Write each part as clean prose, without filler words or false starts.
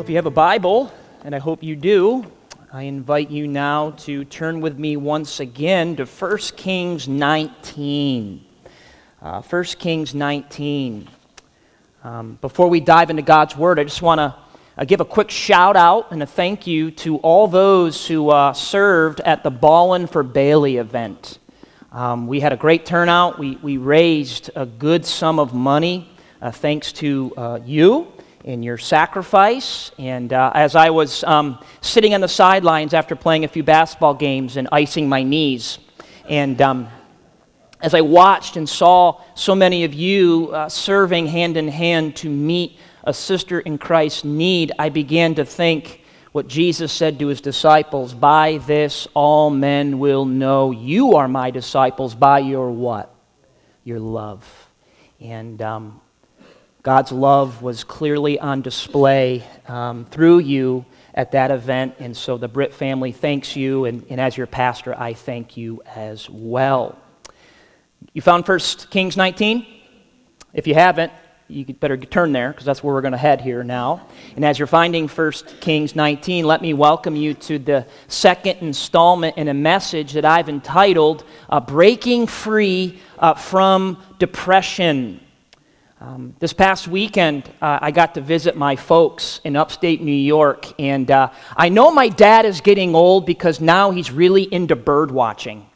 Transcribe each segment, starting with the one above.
If you have a Bible, and I hope you do, I invite you now to turn with me once again to 1 Kings 19. 1 Kings 19. Before we dive into God's Word, I just want to give a quick shout out and a thank you to all those who served at the Ballin for Bailey event. We had a great turnout. We raised a good sum of money thanks to you and your sacrifice. And as I was sitting on the sidelines after playing a few basketball games and icing my knees, and as I watched and saw so many of you serving hand in hand to meet a sister in Christ's need, I began to think what Jesus said to his disciples, "By this all men will know you are my disciples, by your what? Your love." And God's love was clearly on display through you at that event, and so the Britt family thanks you, and as your pastor, I thank you as well. You found 1 Kings 19? If you haven't, you better turn there, because that's where we're going to head here now. And as you're finding 1 Kings 19, let me welcome you to the second installment in a message that I've entitled, Breaking Free from Depression. This past weekend, I got to visit my folks in upstate New York, and I know my dad is getting old because now he's really into bird watching.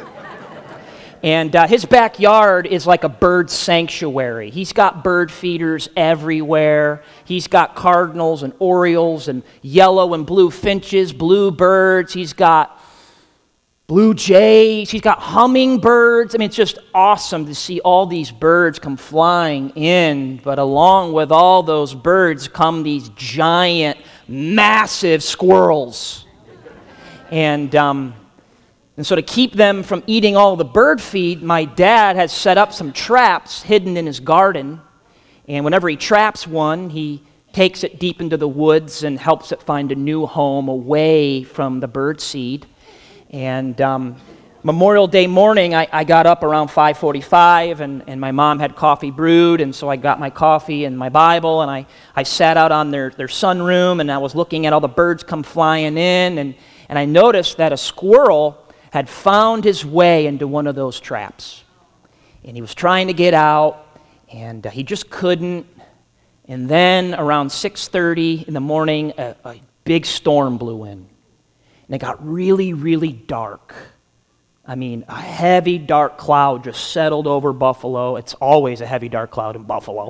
And his backyard is like a bird sanctuary. He's got bird feeders everywhere. He's got cardinals and orioles and yellow and blue finches, bluebirds. He's got blue jays. He's got hummingbirds. I mean, it's just awesome to see all these birds come flying in. But along with all those birds come these giant, massive squirrels. And so to keep them from eating all the bird feed, my dad has set up some traps hidden in his garden. And whenever he traps one, he takes it deep into the woods and helps it find a new home away from the bird seed. And Memorial Day morning, I got up around 5:45, and my mom had coffee brewed, and so I got my coffee and my Bible, and I sat out on their sunroom, and I was looking at all the birds come flying in, and I noticed that a squirrel had found his way into one of those traps. And he was trying to get out, and he just couldn't. And then around 6:30 in the morning, a big storm blew in. And it got really, really dark. I mean, a heavy, dark cloud just settled over Buffalo. It's always a heavy, dark cloud in Buffalo.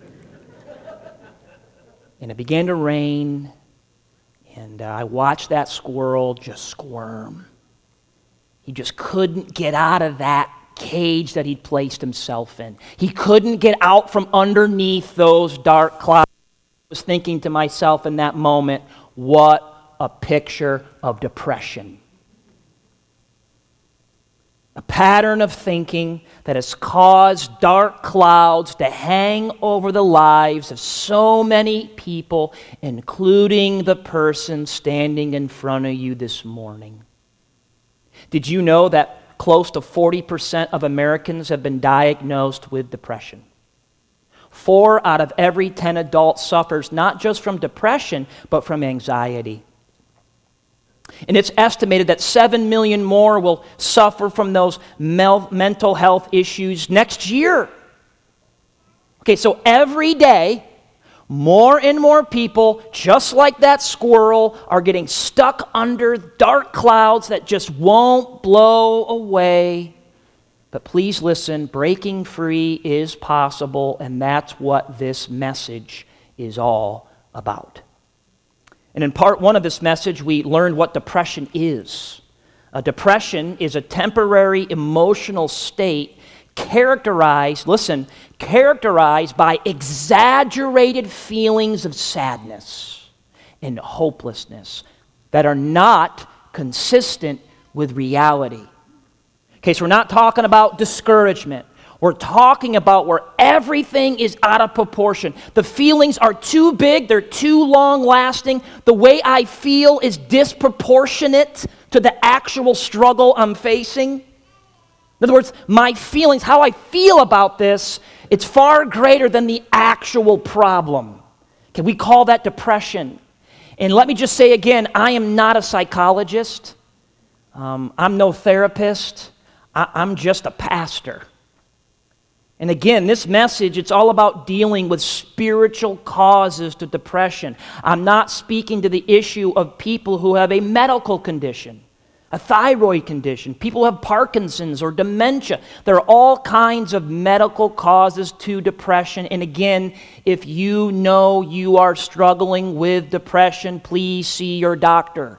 And it began to rain, and I watched that squirrel just squirm. He just couldn't get out of that cage that he'd placed himself in. He couldn't get out from underneath those dark clouds. I was thinking to myself in that moment, what a picture of depression. A pattern of thinking that has caused dark clouds to hang over the lives of so many people, including the person standing in front of you this morning. Did you know that close to 40% of Americans have been diagnosed with depression? 4 out of every 10 adults suffers not just from depression, but from anxiety. And it's estimated that 7 million more will suffer from those mental health issues next year. Okay, so every day, more and more people, just like that squirrel, are getting stuck under dark clouds that just won't blow away. But please listen, breaking free is possible, and that's what this message is all about. And in part 1 of this message, we learned what depression is. Depression is a temporary emotional state characterized by exaggerated feelings of sadness and hopelessness that are not consistent with reality. Okay, so we're not talking about discouragement. We're talking about where everything is out of proportion. The feelings are too big, they're too long-lasting. The way I feel is disproportionate to the actual struggle I'm facing. In other words, my feelings, how I feel about this, it's far greater than the actual problem. Okay, we call that depression. And let me just say again, I am not a psychologist. I'm no therapist. I'm just a pastor. And again, this message, it's all about dealing with spiritual causes to depression. I'm not speaking to the issue of people who have a medical condition, a thyroid condition, people who have Parkinson's or dementia. There are all kinds of medical causes to depression. And again, if you know you are struggling with depression, please see your doctor.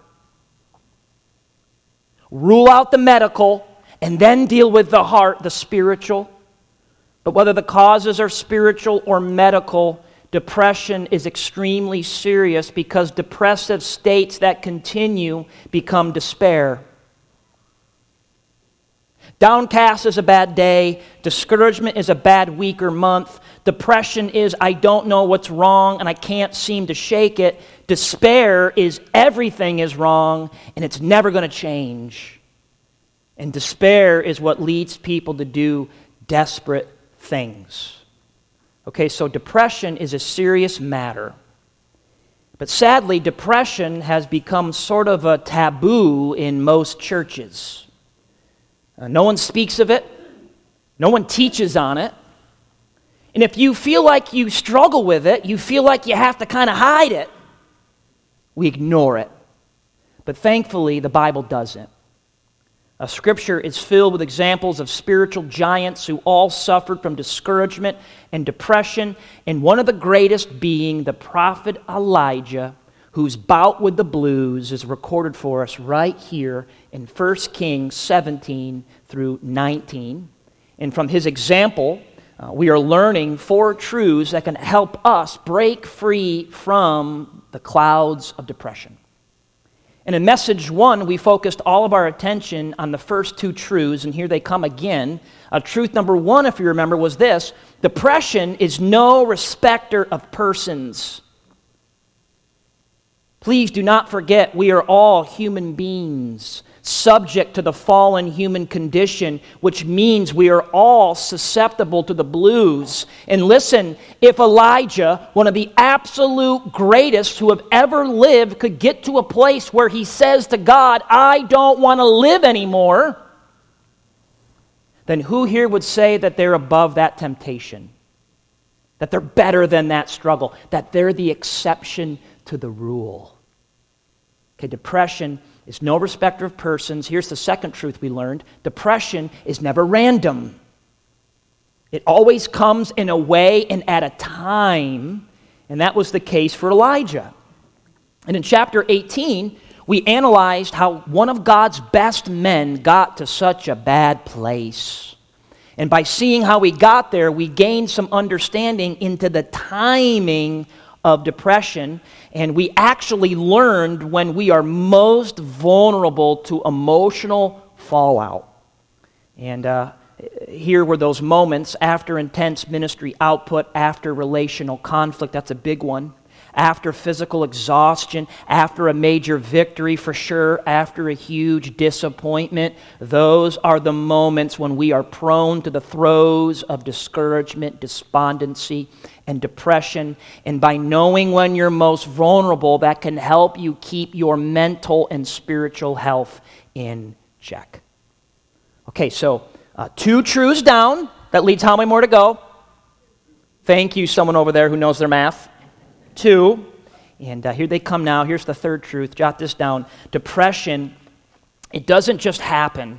Rule out the medical and then deal with the heart, the spiritual. But whether the causes are spiritual or medical, depression is extremely serious because depressive states that continue become despair. Downcast is a bad day. Discouragement is a bad week or month. Depression is I don't know what's wrong and I can't seem to shake it. Despair is everything is wrong and it's never going to change. And despair is what leads people to do desperate things. Okay, so depression is a serious matter. But sadly, depression has become sort of a taboo in most churches. No one speaks of it. No one teaches on it. And if you feel like you struggle with it, you feel like you have to kind of hide it, we ignore it. But thankfully, the Bible doesn't. Scripture is filled with examples of spiritual giants who all suffered from discouragement and depression, and one of the greatest being the prophet Elijah, whose bout with the blues is recorded for us right here in 1 Kings 17 through 19. And from his example, we are learning 4 truths that can help us break free from the clouds of depression. And in message 1, we focused all of our attention on the first 2 truths, and here they come again. Truth number 1, if you remember, was this: depression is no respecter of persons. Please do not forget, we are all human beings, subject to the fallen human condition, which means we are all susceptible to the blues. And listen, if Elijah, one of the absolute greatest who have ever lived, could get to a place where he says to God, I don't want to live anymore, then who here would say that they're above that temptation? That they're better than that struggle? That they're the exception to the rule? Okay, depression is no respecter of persons. Here's the second truth we learned. Depression is never random. It always comes in a way and at a time, and that was the case for Elijah. And in chapter 18, we analyzed how one of God's best men got to such a bad place. And by seeing how he got there, we gained some understanding into the timing of depression, and we actually learned when we are most vulnerable to emotional fallout. And here were those moments after intense ministry output, after relational conflict, that's a big one, after physical exhaustion, after a major victory for sure, after a huge disappointment. Those are the moments when we are prone to the throes of discouragement, despondency, and depression. And by knowing when you're most vulnerable, that can help you keep your mental and spiritual health in check. Okay, so 2 truths down. That leaves how many more to go? Thank you, someone over there who knows their math. 2. And here they come now. Here's the third truth. Jot this down. Depression, it doesn't just happen.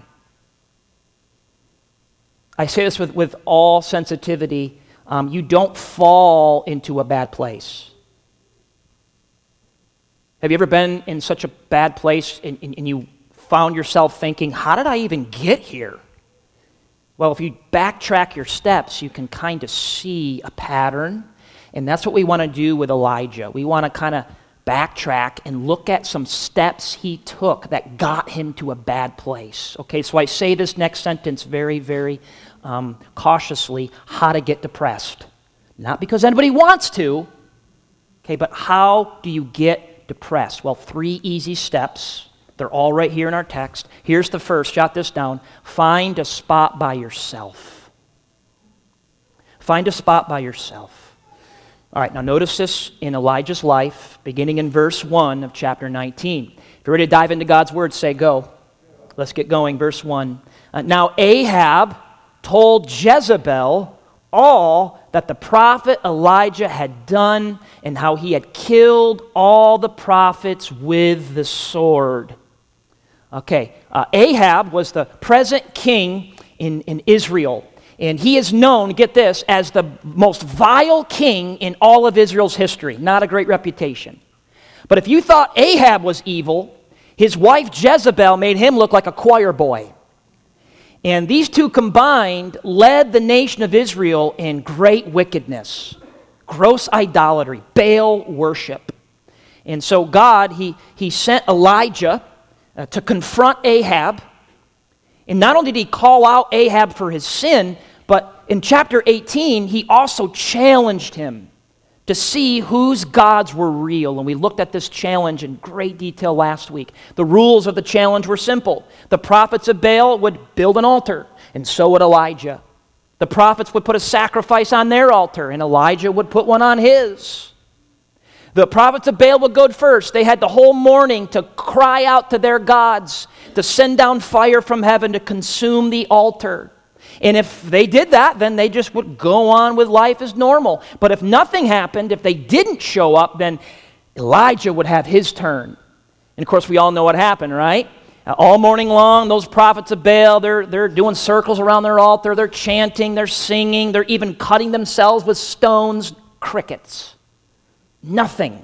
I say this with all sensitivity. You don't fall into a bad place. Have you ever been in such a bad place and you found yourself thinking, how did I even get here? Well, if you backtrack your steps, you can kind of see a pattern. And that's what we want to do with Elijah. We want to kind of backtrack and look at some steps he took that got him to a bad place. Okay, so I say this next sentence very, very cautiously: how to get depressed. Not because anybody wants to, okay, but how do you get depressed? Well, 3 easy steps. They're all right here in our text. Here's the first. Jot this down. Find a spot by yourself. Find a spot by yourself. All right, now notice this in Elijah's life, beginning in verse 1 of chapter 19. If you're ready to dive into God's word, say go. Let's get going. Verse 1. Now Ahab told Jezebel all that the prophet Elijah had done and how he had killed all the prophets with the sword. Okay, Ahab was the present king in Israel. And he is known, get this, as the most vile king in all of Israel's history. Not a great reputation. But if you thought Ahab was evil, his wife Jezebel made him look like a choir boy. And these two combined led the nation of Israel in great wickedness, gross idolatry, Baal worship. And so God, he sent Elijah to confront Ahab. And not only did he call out Ahab for his sin, but in chapter 18, he also challenged him to see whose gods were real. And we looked at this challenge in great detail last week. The rules of the challenge were simple. The prophets of Baal would build an altar, and so would Elijah. The prophets would put a sacrifice on their altar, and Elijah would put one on his. The prophets of Baal would go first. They had the whole morning to cry out to their gods, to send down fire from heaven to consume the altar. And if they did that, then they just would go on with life as normal. But if nothing happened, if they didn't show up, then Elijah would have his turn. And of course, we all know what happened, right? All morning long, those prophets of Baal, they're doing circles around their altar, they're chanting, they're singing, they're even cutting themselves with stones, crickets. Nothing.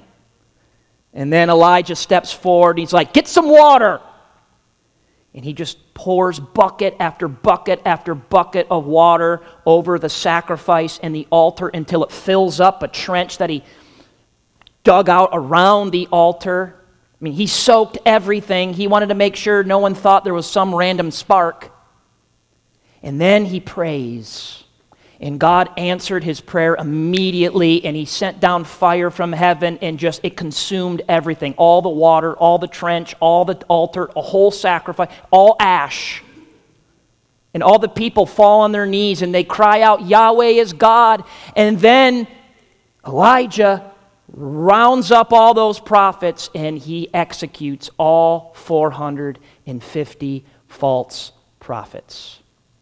And then Elijah steps forward, and he's like, get some water. And he just pours bucket after bucket after bucket of water over the sacrifice and the altar until it fills up a trench that he dug out around the altar. I mean, he soaked everything. He wanted to make sure no one thought there was some random spark. And then he prays. And God answered his prayer immediately, and he sent down fire from heaven, and just it consumed everything. All the water, all the trench, all the altar, a whole sacrifice, all ash. And all the people fall on their knees, and they cry out, Yahweh is God. And then Elijah rounds up all those prophets, and he executes all 450 false prophets.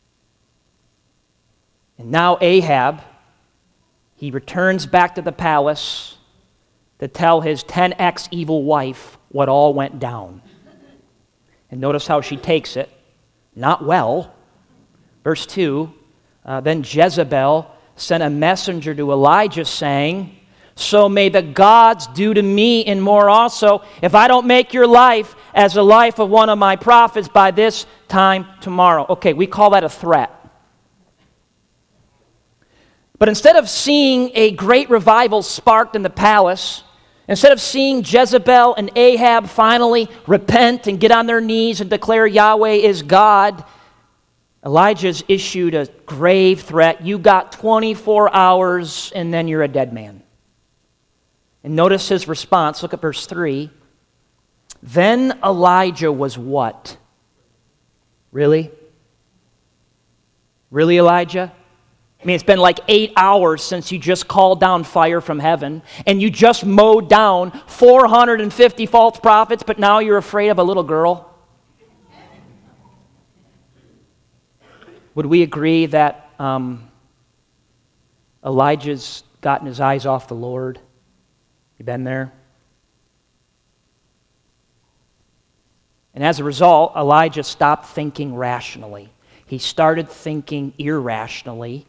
And now Ahab, he returns back to the palace to tell his 10x evil wife what all went down. And notice how she takes it. Not well. Verse 2, then Jezebel sent a messenger to Elijah saying, so may the gods do to me and more also, if I don't make your life as the life of one of my prophets by this time tomorrow. Okay, we call that a threat. But instead of seeing a great revival sparked in the palace, instead of seeing Jezebel and Ahab finally repent and get on their knees and declare Yahweh is God, Elijah's issued a grave threat. You got 24 hours and then you're a dead man. And notice his response. Look at verse 3. Then Elijah was what? Really? Really, Elijah? I mean, it's been like 8 hours since you just called down fire from heaven, and you just mowed down 450 false prophets, but now you're afraid of a little girl? Would we agree that Elijah's gotten his eyes off the Lord? You been there? And as a result, Elijah stopped thinking rationally. He started thinking irrationally.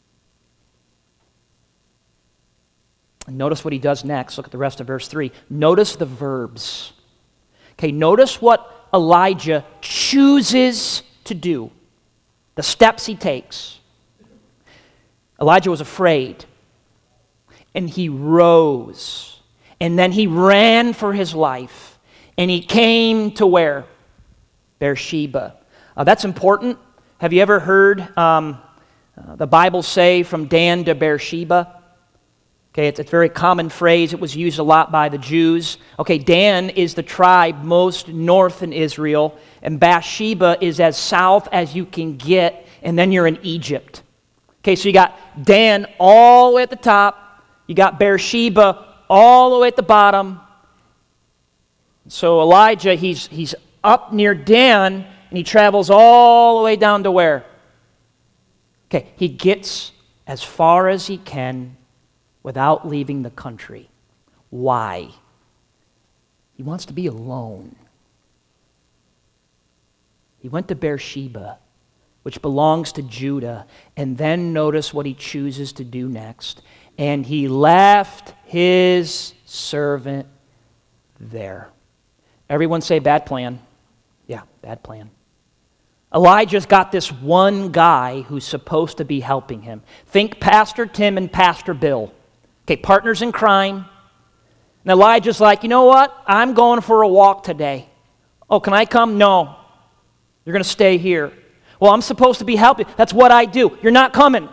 And notice what he does next. Look at the rest of verse 3. Notice the verbs. Okay, notice what Elijah chooses to do. The steps he takes. Elijah was afraid. And he rose. And then he ran for his life. And he came to where? Beersheba. That's important. Have you ever heard the Bible say from Dan to Beersheba? Okay, it's a very common phrase. It was used a lot by the Jews. Okay, Dan is the tribe most north in Israel, and Bathsheba is as south as you can get, and then you're in Egypt. Okay, so you got Dan all the way at the top, You got Beersheba all the way at the bottom. So Elijah, he's up near Dan, and he travels all the way down to where? Okay, he gets as far as he can without leaving the country. Why? He wants to be alone. He went to Beersheba, which belongs to Judah, and then notice what he chooses to do next. And he left his servant there. Everyone say bad plan. Yeah, bad plan. Elijah's got this one guy who's supposed to be helping him. Think Pastor Tim and Pastor Bill. Okay, partners in crime. And Elijah's like, you know what? I'm going for a walk today. Oh, can I come? No. You're going to stay here. Well, I'm supposed to be helping. That's what I do. You're not coming.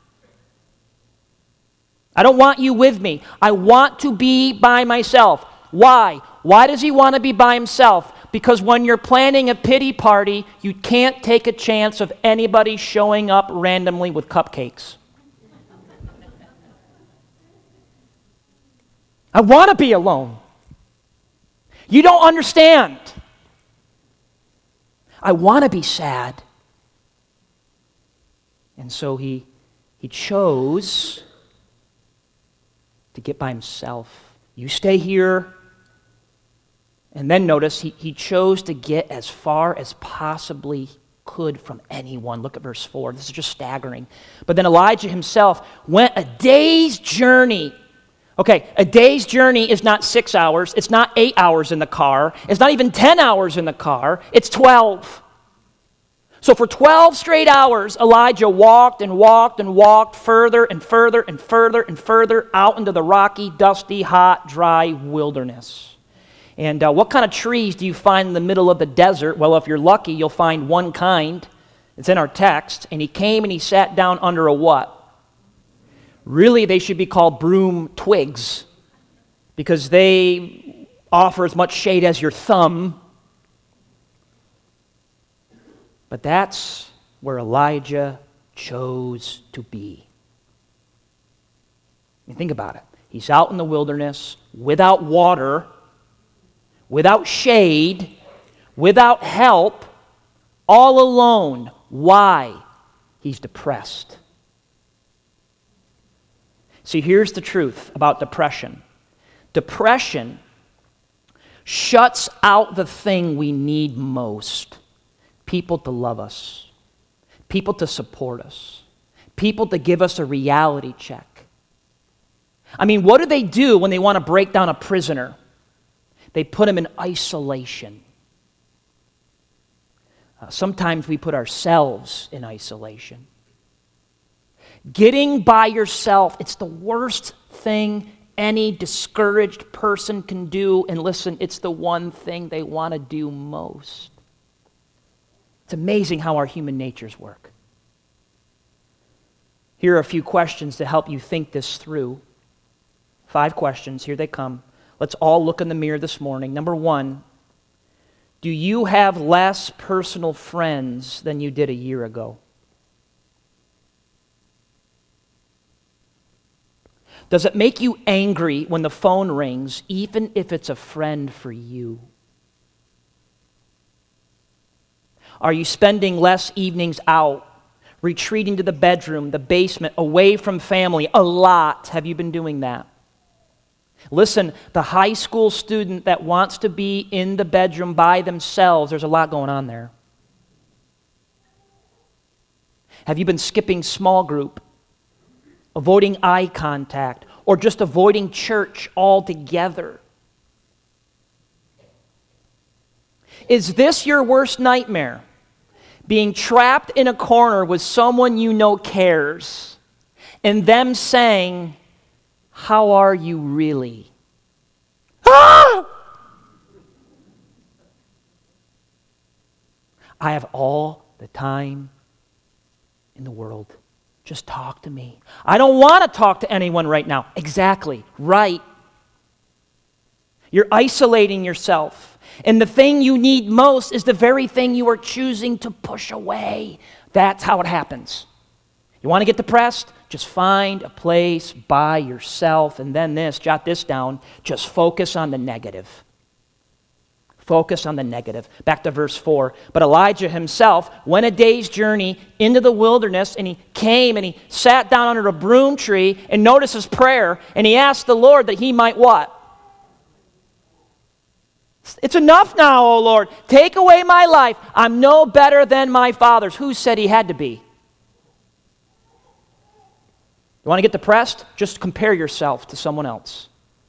I don't want you with me. I want to be by myself. Why? Why does he want to be by himself? Because when you're planning a pity party, you can't take a chance of anybody showing up randomly with cupcakes. I want to be alone. You don't understand. I want to be sad. And so he chose to get by himself. You stay here. And then notice he chose to get as far as possibly could from anyone. Look at verse 4. This is just staggering. But then Elijah himself went a day's journey. Okay, a day's journey is not 6 hours. It's not 8 hours in the car. It's not even 10 hours in the car. It's 12. So for 12 straight hours, Elijah walked and walked and walked further and further and further and further out into the rocky, dusty, hot, dry wilderness. And what kind of trees do you find in the middle of the desert? Well, if you're lucky, you'll find one kind. It's in our text. And he came and he sat down under a what? Really, they should be called broom twigs because they offer as much shade as your thumb. But that's where Elijah chose to be. I mean, think about it. He's out in the wilderness without water, without shade, without help, all alone. Why? He's depressed. See, here's the truth about depression. Depression shuts out the thing we need most. People to love us. People to support us. People to give us a reality check. I mean, what do they do when they want to break down a prisoner? They put him in isolation. Sometimes we put ourselves in isolation. Getting by yourself, it's the worst thing any discouraged person can do. And listen, it's the one thing they want to do most. It's amazing how our human natures work. Here are a few questions to help you think this through. 5 questions. Here they come. Let's all look in the mirror this morning. Number 1, do you have less personal friends than you did a year ago? Does it make you angry when the phone rings, even if it's a friend for you? Are you spending less evenings out, retreating to the bedroom, the basement, away from family? A lot. Have you been doing that? Listen, the high school student that wants to be in the bedroom by themselves, there's a lot going on there. Have you been skipping small group, avoiding eye contact, or just avoiding church altogether? Is this your worst nightmare? Being trapped in a corner with someone you know cares, and them saying, "How are you really?" Ah! I have all the time in the world. Just talk to me. I don't want to talk to anyone right now. Exactly. Right. You're isolating yourself. And the thing you need most is the very thing you are choosing to push away. That's how it happens. You want to get depressed? Just find a place by yourself. And then jot this down, just focus on the negative. Focus on the negative. Back to verse 4. But Elijah himself went a day's journey into the wilderness, and he came and he sat down under a broom tree, and notice his prayer, and he asked the Lord that he might what? It's enough now, O Lord. Take away my life. I'm no better than my fathers. Who said he had to be? You want to get depressed? Just compare yourself to someone else.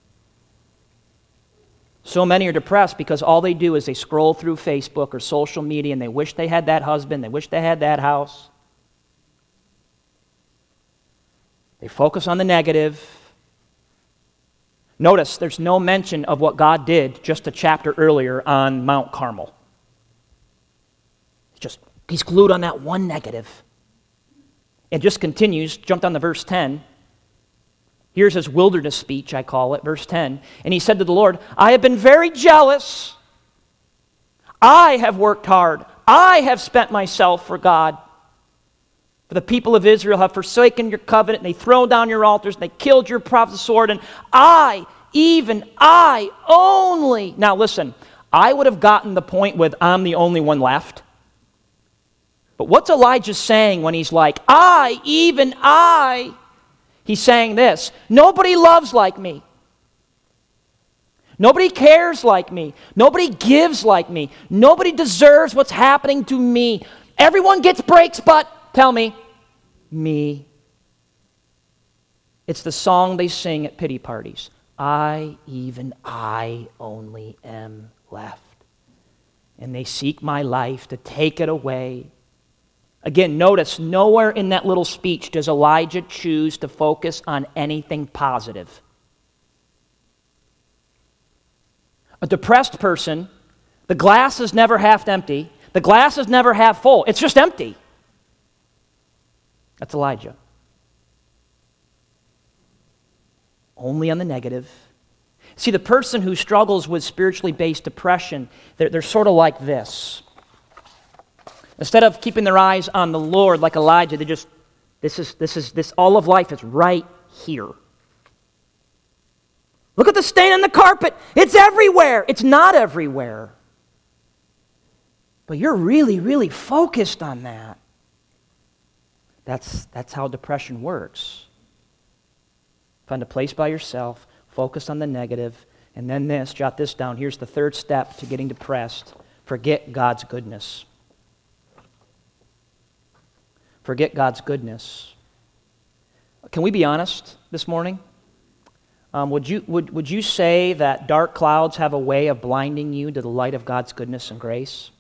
So many are depressed because all they do is they scroll through Facebook or social media and they wish they had that husband, they wish they had that house. They focus on the negative. Notice there's no mention of what God did just a chapter earlier on Mount Carmel. He's glued on that one negative. It just continues, jump down to verse 10. Here's his wilderness speech, I call it, verse 10. And he said to the Lord, I have been very jealous. I have worked hard. I have spent myself for God. For the people of Israel have forsaken your covenant, and they throw down your altars, and they killed your prophets with the sword, and even I only. Now listen, I would have gotten the point with I'm the only one left. But what's Elijah saying when he's like, even I? He's saying this, nobody loves like me. Nobody cares like me. Nobody gives like me. Nobody deserves what's happening to me. Everyone gets breaks, but, tell me, me. It's the song they sing at pity parties. Even I only am left. And they seek my life to take it away. Again, notice, nowhere in that little speech does Elijah choose to focus on anything positive. A depressed person, the glass is never half empty. The glass is never half full. It's just empty. That's Elijah. Only on the negative. See, the person who struggles with spiritually based depression, they're sort of like this. Instead of keeping their eyes on the Lord like Elijah, they just, this all of life is right here. Look at the stain on the carpet. It's everywhere. It's not everywhere. But you're really, really focused on that. That's how depression works. Find a place by yourself, focus on the negative, and then jot this down. Here's the third step to getting depressed. Forget God's goodness. Forget God's goodness. Can we be honest this morning? Would you say that dark clouds have a way of blinding you to the light of God's goodness and grace?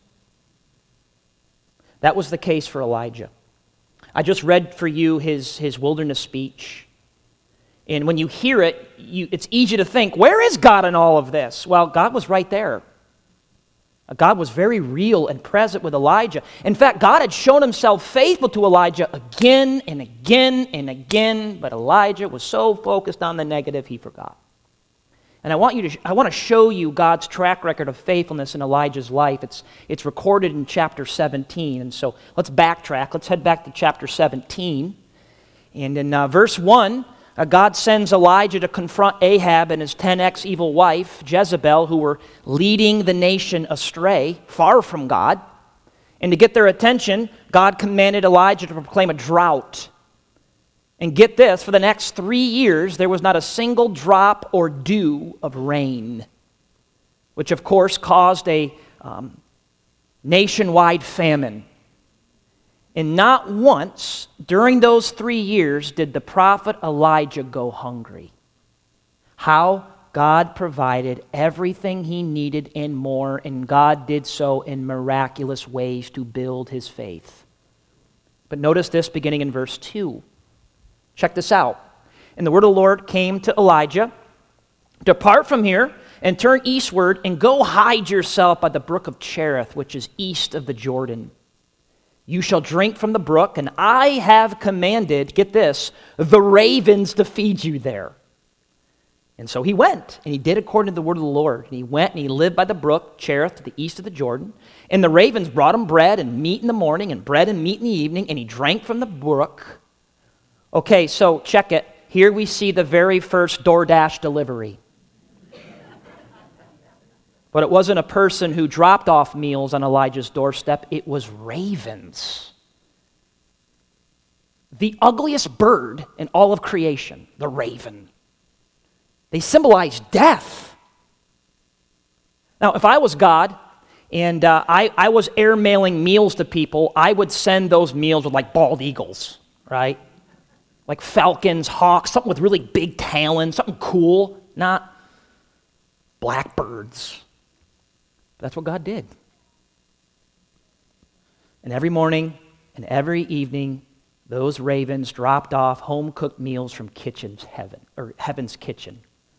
That was the case for Elijah. I just read for you his wilderness speech. And when you hear it, it's easy to think, where is God in all of this? Well, God was right there. God was very real and present with Elijah. In fact, God had shown himself faithful to Elijah again and again and again, but Elijah was so focused on the negative, he forgot. And I want to show you God's track record of faithfulness in Elijah's life. It's recorded in chapter 17. And so let's backtrack. Let's head back to chapter 17. And in verse 1, God sends Elijah to confront Ahab and his 10x evil wife, Jezebel, who were leading the nation astray, far from God. And to get their attention, God commanded Elijah to proclaim a drought. And get this, for the next 3 years, there was not a single drop or dew of rain, which of course caused a nationwide famine. And not once during those 3 years did the prophet Elijah go hungry. How? God provided everything he needed and more, and God did so in miraculous ways to build his faith. But notice this beginning in verse 2. Check this out. And the word of the Lord came to Elijah, depart from here and turn eastward and go hide yourself by the brook of Cherith, which is east of the Jordan. You shall drink from the brook, and I have commanded, get this, the ravens to feed you there. And so he went, and he did according to the word of the Lord. And he went and he lived by the brook Cherith to the east of the Jordan. And the ravens brought him bread and meat in the morning and bread and meat in the evening, and he drank from the brook. Okay, so check it. Here we see the very first DoorDash delivery. But it wasn't a person who dropped off meals on Elijah's doorstep. It was ravens. The ugliest bird in all of creation, the raven. They symbolize death. Now, if I was God and I was airmailing meals to people, I would send those meals with like bald eagles, right? Like falcons, hawks, something with really big talons, something cool, not blackbirds. That's what God did. And every morning and every evening, those ravens dropped off home-cooked meals from heaven's kitchen.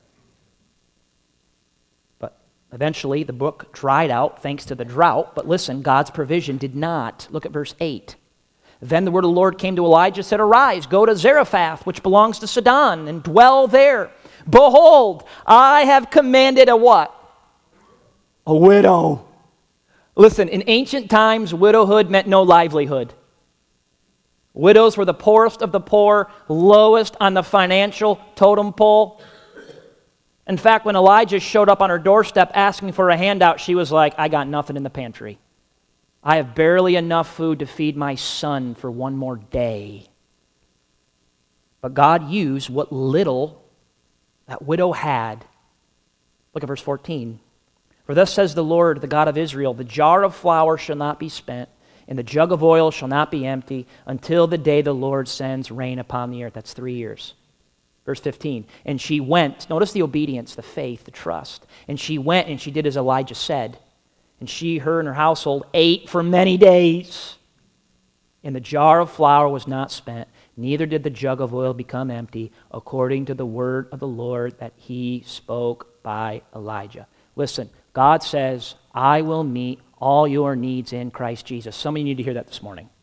But eventually, the brook dried out thanks to the drought. But listen, God's provision did not. Look at verse 8. Then the word of the Lord came to Elijah, said, "Arise, go to Zarephath, which belongs to Sidon, and dwell there. Behold, I have commanded a" what? A widow. Listen, in ancient times, widowhood meant no livelihood. Widows were the poorest of the poor, lowest on the financial totem pole. In fact, when Elijah showed up on her doorstep asking for a handout, she was like, "I got nothing in the pantry. I have barely enough food to feed my son for one more day." But God used what little that widow had. Look at verse 14. "For thus says the Lord, the God of Israel, the jar of flour shall not be spent, and the jug of oil shall not be empty, until the day the Lord sends rain upon the earth." That's 3 years. Verse 15. "And she went," notice the obedience, the faith, the trust. "And she went and she did as Elijah said. And she, her, and her household ate for many days. And the jar of flour was not spent, neither did the jug of oil become empty, according to the word of the Lord that he spoke by Elijah." Listen, God says, "I will meet all your needs in Christ Jesus." Some of you need to hear that this morning.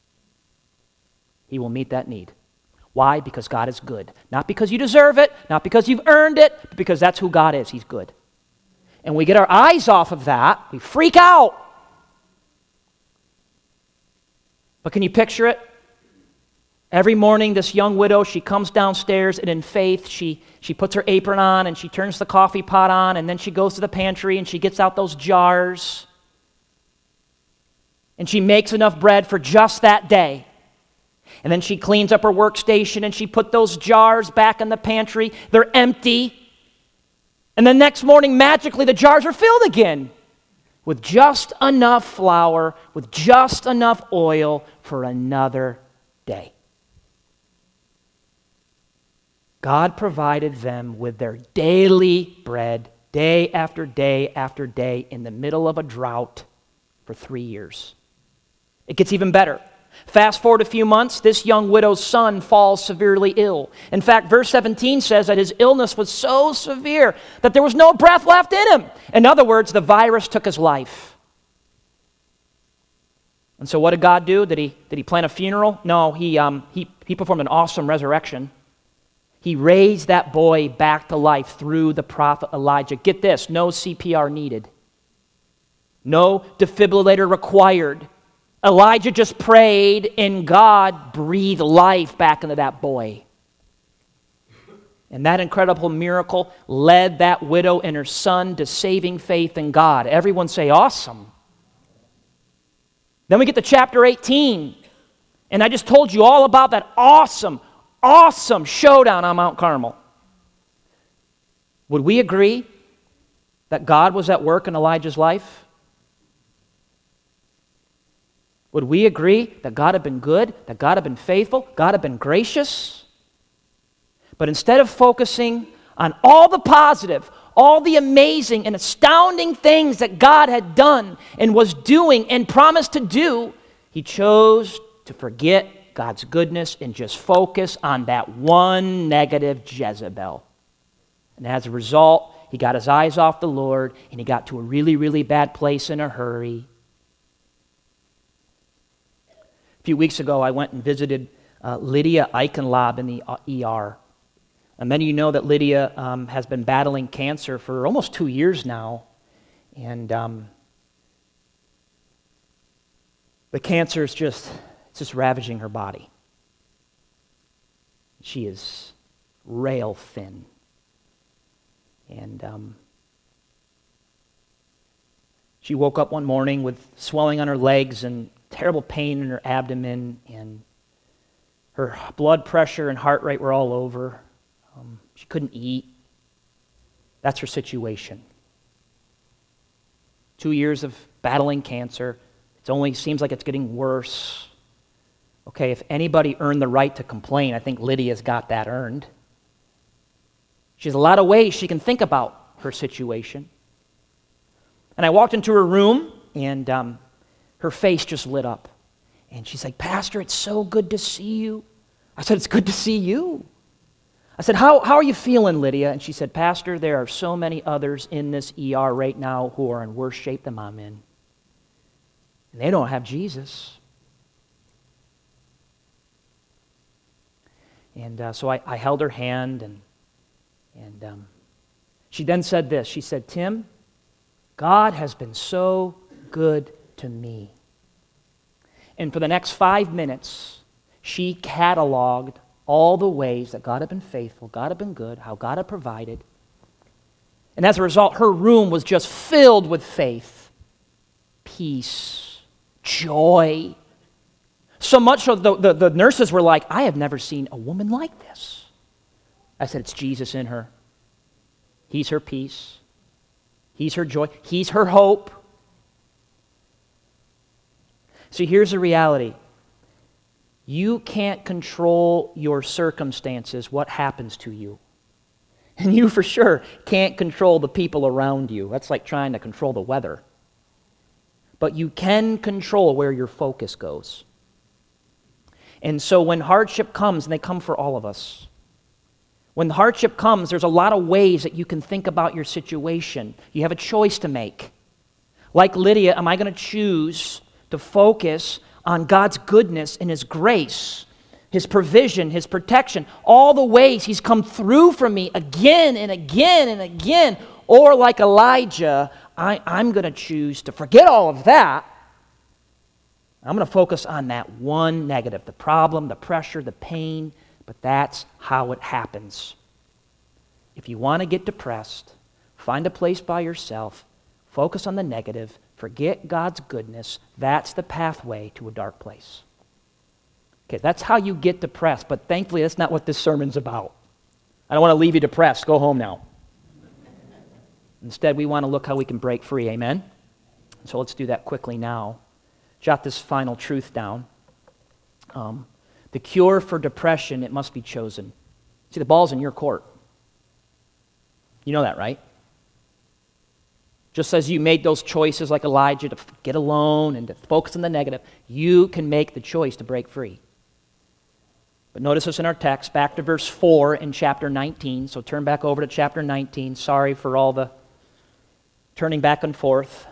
He will meet that need. Why? Because God is good. Not because you deserve it, not because you've earned it, but because that's who God is. He's good. And we get our eyes off of that, we freak out. But can you picture it? Every morning, this young widow, she comes downstairs, and in faith, she puts her apron on, and she turns the coffee pot on, and then she goes to the pantry, and she gets out those jars, and she makes enough bread for just that day. And then she cleans up her workstation, and she put those jars back in the pantry. They're empty. And the next morning, magically, the jars are filled again with just enough flour, with just enough oil for another day. God provided them with their daily bread, day after day after day, in the middle of a drought for 3 years. It gets even better. Fast forward a few months, this young widow's son falls severely ill. In fact, verse 17 says that his illness was so severe that there was no breath left in him. In other words, the virus took his life. And so what did God do? Did he plan a funeral? No, he performed an awesome resurrection. He raised that boy back to life through the prophet Elijah. Get this, no CPR needed. No defibrillator required. Elijah just prayed, and God breathed life back into that boy. And that incredible miracle led that widow and her son to saving faith in God. Everyone say, awesome. Then we get to chapter 18, and I just told you all about that awesome showdown on Mount Carmel. Would we agree that God was at work in Elijah's life? Would we agree that God had been good, that God had been faithful, God had been gracious? But instead of focusing on all the positive, all the amazing and astounding things that God had done and was doing and promised to do, he chose to forget God's goodness and just focus on that one negative Jezebel. And as a result, he got his eyes off the Lord, and he got to a really, really bad place in a hurry. A few weeks ago, I went and visited Lydia Eichenlaub in the ER. And many of you know that Lydia has been battling cancer for almost 2 years now. And the cancer is just ravaging her body. She is rail thin. And she woke up one morning with swelling on her legs and terrible pain in her abdomen, and her blood pressure and heart rate were all over. She couldn't eat. That's her situation. 2 years of battling cancer. It only seems like it's getting worse. Okay, if anybody earned the right to complain, I think Lydia's got that earned. She has a lot of ways she can think about her situation. And I walked into her room, and her face just lit up. And she's like, "Pastor, it's so good to see you." I said, "It's good to see you." I said, how are you feeling, Lydia? And she said, "Pastor, there are so many others in this ER right now who are in worse shape than I'm in. And they don't have Jesus." And so I held her hand, and she then said this. She said, "Tim, God has been so good to me." And for the next 5 minutes, she cataloged all the ways that God had been faithful, God had been good, how God had provided. And as a result, her room was just filled with faith, peace, joy. So much so the nurses were like, "I have never seen a woman like this." I said, "It's Jesus in her. He's her peace. He's her joy. He's her hope." See, here's the reality. You can't control your circumstances, what happens to you. And you for sure can't control the people around you. That's like trying to control the weather. But you can control where your focus goes. And so when hardship comes, and they come for all of us, when the hardship comes, there's a lot of ways that you can think about your situation. You have a choice to make. Like Lydia, am I going to choose to focus on God's goodness and His grace, His provision, His protection, all the ways He's come through for me again and again and again? Or like Elijah, I'm going to choose to forget all of that. I'm going to focus on that one negative, the problem, the pressure, the pain, but that's how it happens. If you want to get depressed, find a place by yourself, focus on the negative, forget God's goodness. That's the pathway to a dark place. Okay, that's how you get depressed, but thankfully that's not what this sermon's about. I don't want to leave you depressed. Go home now. Instead, we want to look how we can break free. Amen? So let's do that quickly now. Jot this final truth down. The cure for depression, it must be chosen. See, the ball's in your court. You know that, right? Just as you made those choices like Elijah to get alone and to focus on the negative, you can make the choice to break free. But notice this in our text, back to verse 4 in chapter 19. So turn back over to chapter 19. Sorry for all the turning back and forth.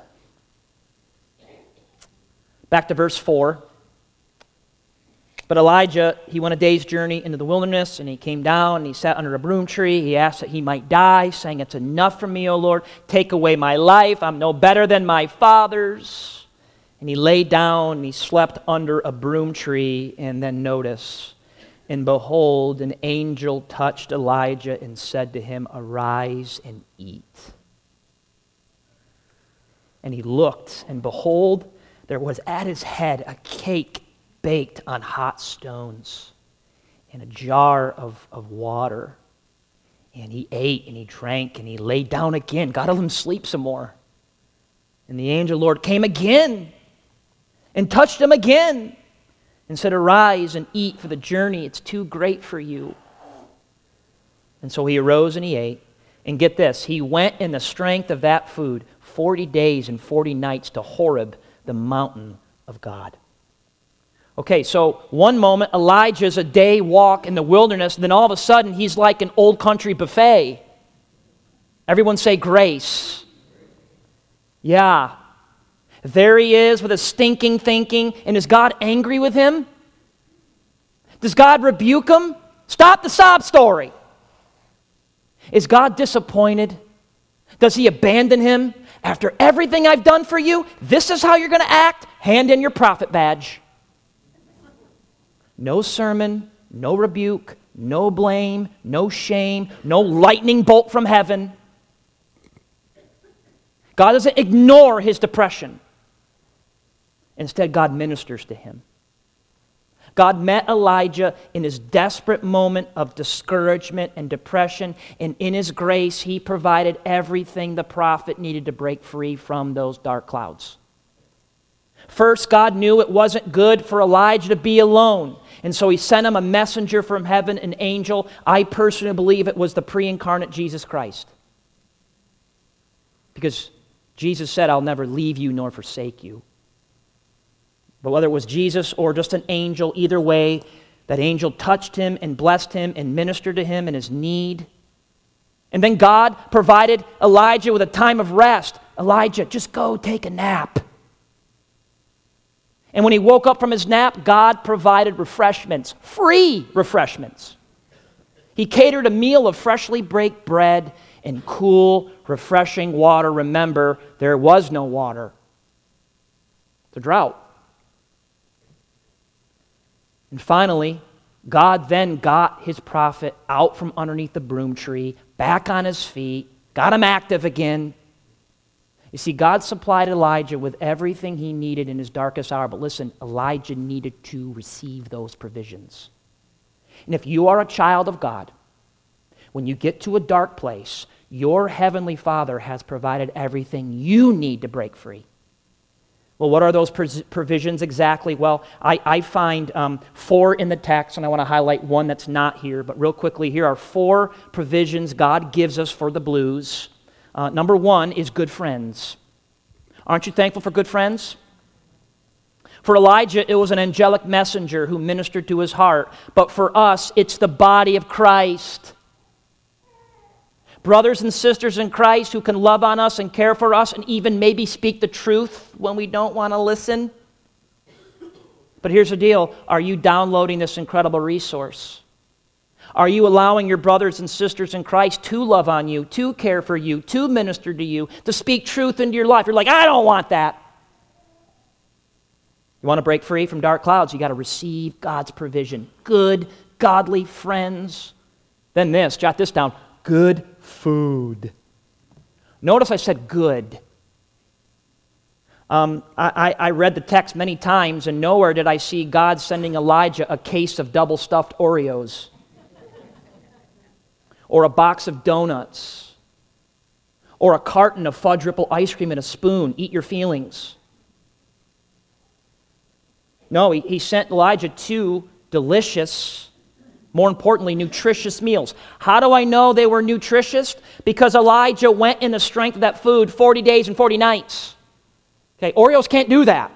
Back to verse 4. But Elijah, he went a day's journey into the wilderness, and he came down, and he sat under a broom tree. He asked that he might die, saying, "It's enough for me, O Lord. Take away my life. I'm no better than my fathers." And he lay down, and he slept under a broom tree. And then notice, and behold, an angel touched Elijah and said to him, "Arise and eat." And he looked, and behold, there was at his head a cake baked on hot stones and a jar of water. And he ate and he drank and he lay down again. God let him sleep some more. And the angel Lord came again and touched him again and said, "Arise and eat, for the journey, it's too great for you." And so he arose and he ate. And get this, he went in the strength of that food 40 days and 40 nights to Horeb, the mountain of God. Okay, so one moment, Elijah's a day walk in the wilderness, and then all of a sudden, he's like an old country buffet. Everyone say grace. Yeah. There he is with his stinking thinking, and is God angry with him? Does God rebuke him? Stop the sob story. Is God disappointed? Does He abandon him? After everything I've done for you, this is how you're going to act? Hand in your prophet badge. No sermon, no rebuke, no blame, no shame, no lightning bolt from heaven. God doesn't ignore his depression. Instead, God ministers to him. God met Elijah in his desperate moment of discouragement and depression, and in his grace, he provided everything the prophet needed to break free from those dark clouds. First, God knew it wasn't good for Elijah to be alone, and so he sent him a messenger from heaven, an angel. I personally believe it was the pre-incarnate Jesus Christ. Because Jesus said, I'll never leave you nor forsake you. But whether it was Jesus or just an angel, either way, that angel touched him and blessed him and ministered to him in his need. And then God provided Elijah with a time of rest. Elijah, just go take a nap. And when he woke up from his nap, God provided refreshments, free refreshments. He catered a meal of freshly baked bread and cool, refreshing water. Remember, there was no water. It's a drought. And finally, God then got his prophet out from underneath the broom tree, back on his feet, got him active again. You see, God supplied Elijah with everything he needed in his darkest hour. But listen, Elijah needed to receive those provisions. And if you are a child of God, when you get to a dark place, your heavenly Father has provided everything you need to break free. Well, what are those provisions exactly? Well, I find 4 in the text, and I want to highlight one that's not here. But real quickly, here are 4 provisions God gives us for the blues. Number 1 is good friends. Aren't you thankful for good friends? For Elijah, it was an angelic messenger who ministered to his heart. But for us, it's the body of Christ. Brothers and sisters in Christ who can love on us and care for us and even maybe speak the truth when we don't want to listen. But here's the deal. Are you downloading this incredible resource? Are you allowing your brothers and sisters in Christ to love on you, to care for you, to minister to you, to speak truth into your life? You're like, I don't want that. You want to break free from dark clouds? You got to receive God's provision. Good, godly friends. Then this, jot this down. Good food. Notice I said good. I read the text many times, and nowhere did I see God sending Elijah a case of double-stuffed Oreos or a box of donuts or a carton of fudge ripple ice cream and a spoon. Eat your feelings. No, he sent Elijah 2 delicious, more importantly, nutritious meals. How do I know they were nutritious? Because Elijah went in the strength of that food 40 days and 40 nights. Okay, Oreos can't do that.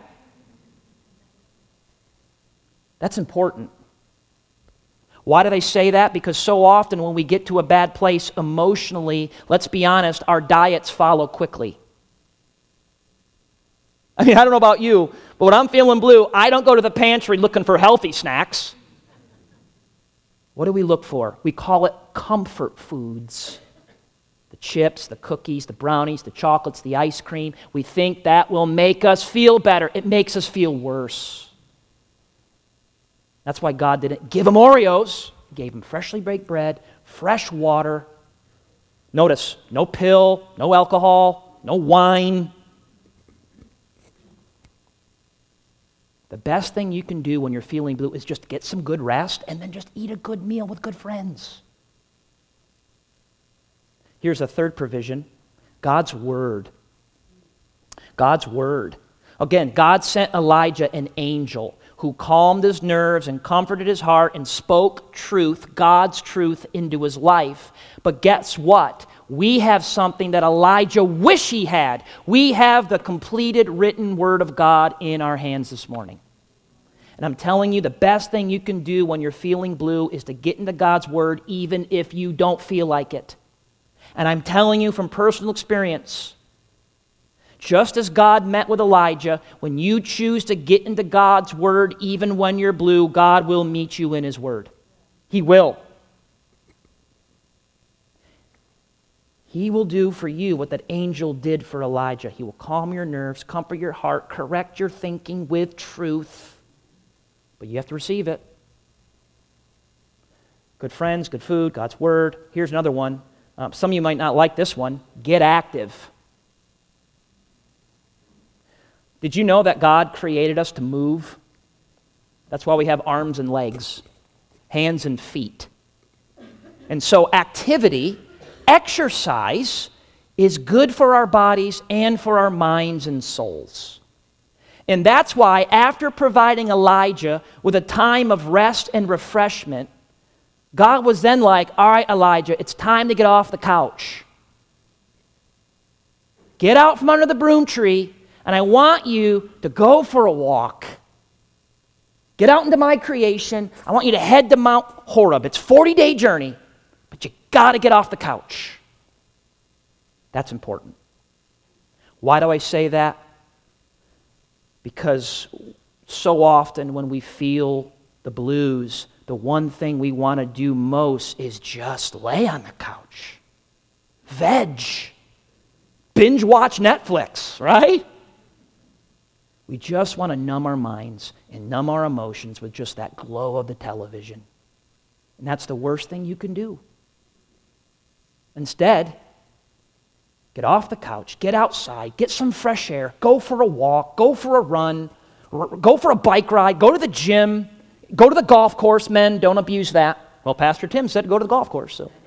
That's important. Why do they say that? Because so often when we get to a bad place emotionally, let's be honest, our diets follow quickly. I mean, I don't know about you, but when I'm feeling blue, I don't go to the pantry looking for healthy snacks. What do we look for? We call it comfort foods. The chips, the cookies, the brownies, the chocolates, the ice cream. We think that will make us feel better. It makes us feel worse. That's why God didn't give them Oreos. He gave them freshly baked bread, fresh water. Notice, no pill, no alcohol, no wine. The best thing you can do when you're feeling blue is just get some good rest and then just eat a good meal with good friends. Here's a third provision, God's Word. God's Word. Again, God sent Elijah an angel who calmed his nerves and comforted his heart and spoke truth, God's truth, into his life. But guess what? We have something that Elijah wished he had. We have the completed written Word of God in our hands this morning. And I'm telling you, the best thing you can do when you're feeling blue is to get into God's Word even if you don't feel like it. And I'm telling you from personal experience, just as God met with Elijah, when you choose to get into God's Word even when you're blue, God will meet you in His Word. He will. He will do for you what that angel did for Elijah. He will calm your nerves, comfort your heart, correct your thinking with truth. But you have to receive it. Good friends, good food, God's Word. Here's another one. Some of you might not like this one. Get active. Did you know that God created us to move? That's why we have arms and legs, hands and feet. And so activity, exercise, is good for our bodies and for our minds and souls. And that's why after providing Elijah with a time of rest and refreshment, God was then like, all right, Elijah, it's time to get off the couch. Get out from under the broom tree, and I want you to go for a walk. Get out into my creation. I want you to head to Mount Horeb. It's a 40-day journey, but you got to get off the couch. That's important. Why do I say that? Because so often when we feel the blues, the one thing we want to do most is just lay on the couch, veg, binge watch Netflix, right? We just want to numb our minds and numb our emotions with just that glow of the television. And that's the worst thing you can do. Instead, get off the couch, get outside, get some fresh air, go for a walk, go for a run, go for a bike ride, go to the gym, go to the golf course. Men, don't abuse that. Well, Pastor Tim said go to the golf course, so.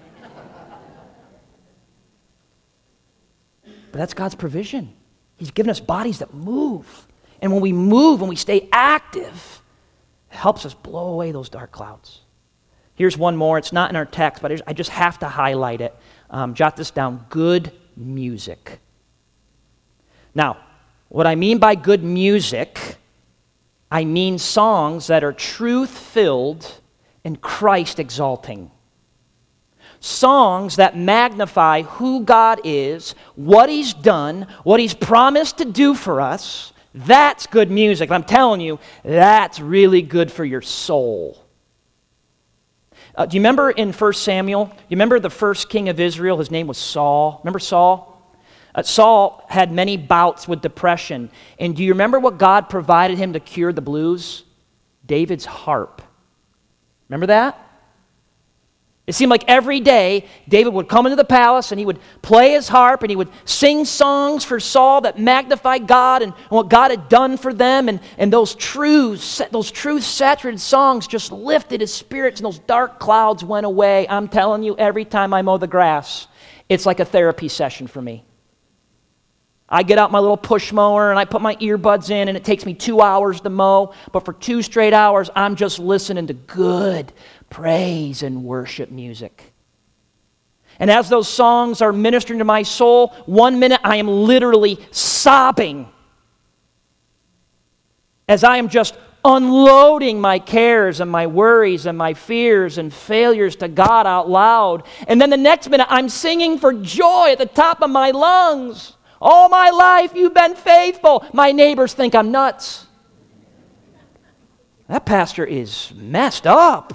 But that's God's provision. He's given us bodies that move. And when we move, when we stay active, it helps us blow away those dark clouds. Here's one more. It's not in our text, but I just have to highlight it. Jot this down. Good music. Now, what I mean by good music, I mean songs that are truth-filled and Christ-exalting. Songs that magnify who God is, what He's done, what He's promised to do for us. That's good music. I'm telling you, that's really good for your soul. Do you remember in 1 Samuel, you remember the first king of Israel? His name was Saul. Remember Saul? Saul had many bouts with depression. And do you remember what God provided him to cure the blues? David's harp. Remember that? It seemed like every day David would come into the palace and he would play his harp and he would sing songs for Saul that magnified God and what God had done for them. And those truth-saturated songs just lifted his spirits and those dark clouds went away. I'm telling you, every time I mow the grass, it's like a therapy session for me. I get out my little push mower and I put my earbuds in and it takes me 2 hours to mow. But for 2 straight hours, I'm just listening to good praise and worship music. And as those songs are ministering to my soul, 1 minute I am literally sobbing as I am just unloading my cares and my worries and my fears and failures to God out loud. And then the next minute I'm singing for joy at the top of my lungs. All my life you've been faithful. My neighbors think I'm nuts. That pastor is messed up.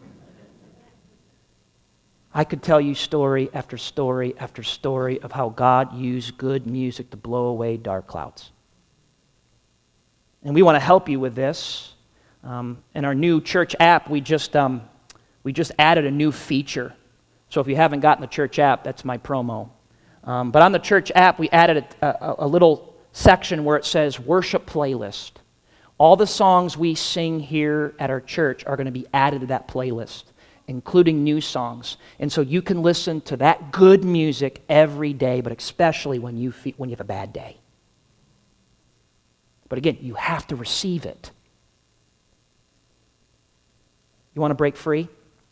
I could tell you story after story after story of how God used good music to blow away dark clouds. And we want to help you with this. In our new church app, we just added a new feature. So if you haven't gotten the church app, that's my promo. But on the church app, we added a little section where it says worship playlist. All the songs we sing here at our church are going to be added to that playlist, including new songs. And so you can listen to that good music every day, but especially when you have a bad day. But again, you have to receive it. You want to break free?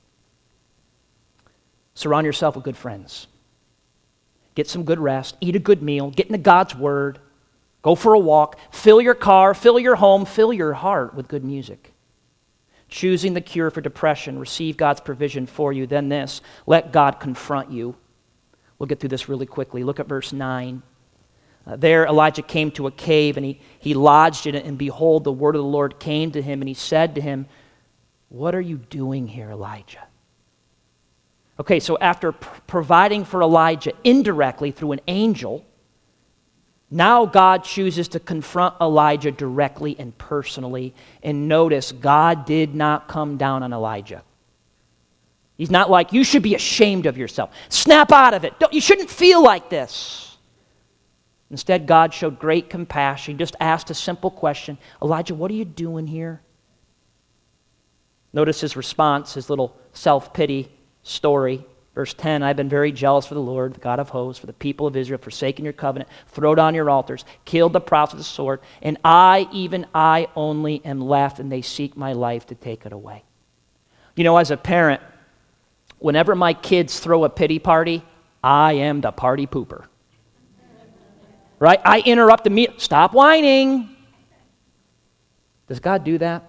Surround yourself with good friends. Get some good rest, eat a good meal, get into God's Word, go for a walk, fill your car, fill your home, fill your heart with good music. Choosing the cure for depression, receive God's provision for you. Then this, let God confront you. We'll get through this really quickly. Look at verse 9. There Elijah came to a cave and he lodged in it, and behold, the word of the Lord came to him, and he said to him, "What are you doing here, Elijah?" Okay, so after providing for Elijah indirectly through an angel, now God chooses to confront Elijah directly and personally. And notice, God did not come down on Elijah. He's not like, you should be ashamed of yourself. Snap out of it. You shouldn't feel like this. Instead, God showed great compassion. He just asked a simple question, Elijah, what are you doing here? Notice his response, his little self-pity story. Verse 10, I've been very jealous for the Lord, the God of hosts, for the people of Israel, forsaken your covenant, throw down your altars, killed the prophets with the sword, and I, even I only am left, and they seek my life to take it away. You know, as a parent, whenever my kids throw a pity party, I am the party pooper. Right? I interrupt the meal. Stop whining. Does God do that?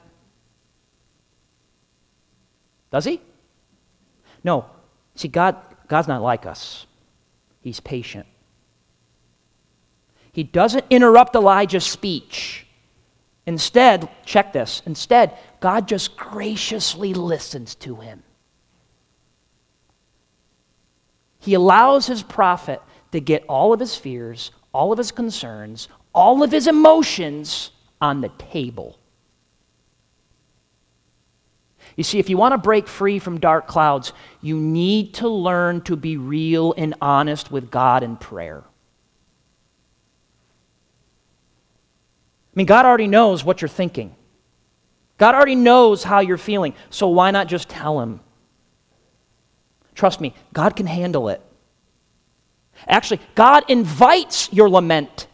Does he? No. See, God's not like us. He's patient. He doesn't interrupt Elijah's speech. Instead, check this, God just graciously listens to him. He allows his prophet to get all of his fears, all of his concerns, all of his emotions on the table. You see, if you want to break free from dark clouds, you need to learn to be real and honest with God in prayer. I mean, God already knows what you're thinking. God already knows how you're feeling, so why not just tell him? Trust me, God can handle it. Actually, God invites your lament.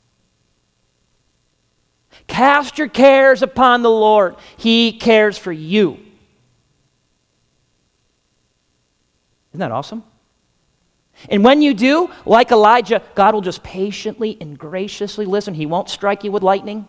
Cast your cares upon the Lord. He cares for you. Isn't that awesome? And when you do, like Elijah, God will just patiently and graciously listen. He won't strike you with lightning.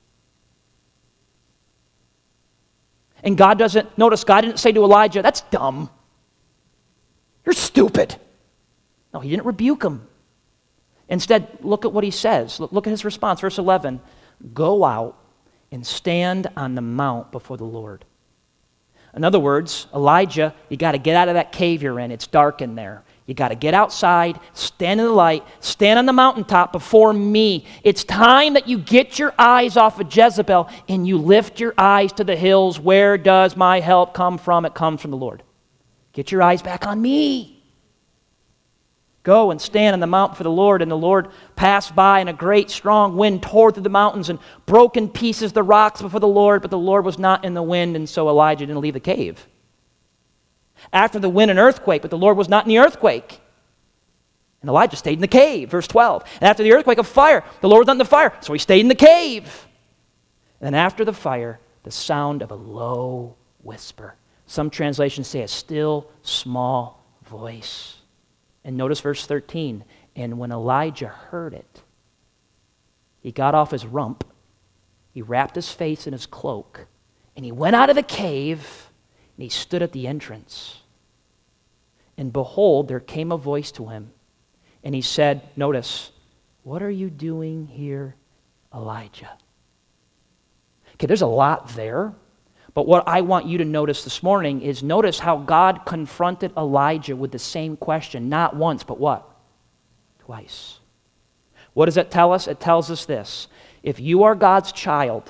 And God didn't say to Elijah, that's dumb. You're stupid. No, he didn't rebuke him. Instead, look at what he says. Look at his response, verse 11. Go out and stand on the mount before the Lord. In other words, Elijah, you got to get out of that cave you're in. It's dark in there. You got to get outside, stand in the light, stand on the mountaintop before me. It's time that you get your eyes off of Jezebel and you lift your eyes to the hills. Where does my help come from? It comes from the Lord. Get your eyes back on me. Go and stand on the mountain for the Lord. And the Lord passed by, and a great strong wind tore through the mountains and broke in pieces the rocks before the Lord, but the Lord was not in the wind, and so Elijah didn't leave the cave. After the wind, an earthquake, but the Lord was not in the earthquake. And Elijah stayed in the cave, verse 12. And after the earthquake, a fire. The Lord was not in the fire, so he stayed in the cave. And then after the fire, the sound of a low whisper. Some translations say a still, small voice. And notice verse 13. And when Elijah heard it, he got off his rump, he wrapped his face in his cloak, and he went out of the cave, and he stood at the entrance. And behold, there came a voice to him, and he said, notice, what are you doing here, Elijah? Okay, there's a lot there. But what I want you to notice this morning is notice how God confronted Elijah with the same question, not once, but what? Twice. What does it tell us? It tells us this. If you are God's child,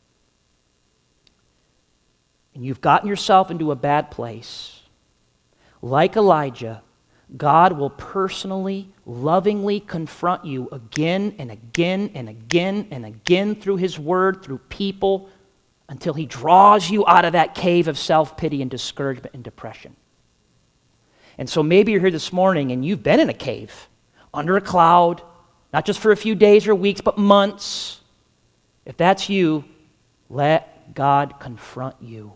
and you've gotten yourself into a bad place, like Elijah, God will personally, lovingly confront you again and again and again and again through his word, through people, until he draws you out of that cave of self-pity and discouragement and depression. And so maybe you're here this morning and you've been in a cave, under a cloud, not just for a few days or weeks, but months. If that's you, let God confront you.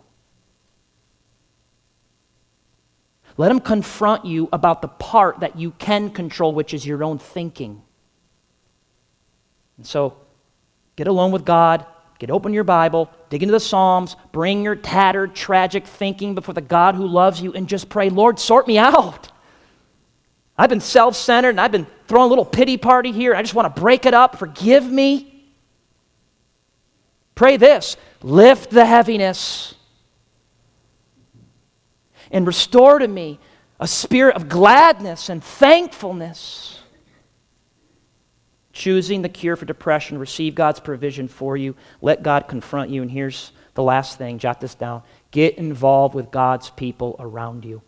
Let him confront you about the part that you can control, which is your own thinking. And so, get alone with God. Get open your Bible, dig into the Psalms, bring your tattered, tragic thinking before the God who loves you, and just pray, Lord, sort me out. I've been self-centered, and I've been throwing a little pity party here. I just want to break it up. Forgive me. Pray this, lift the heaviness and restore to me a spirit of gladness and thankfulness. Choosing the cure for depression, receive God's provision for you. Let God confront you. And here's the last thing, jot this down. Get involved with God's people around you.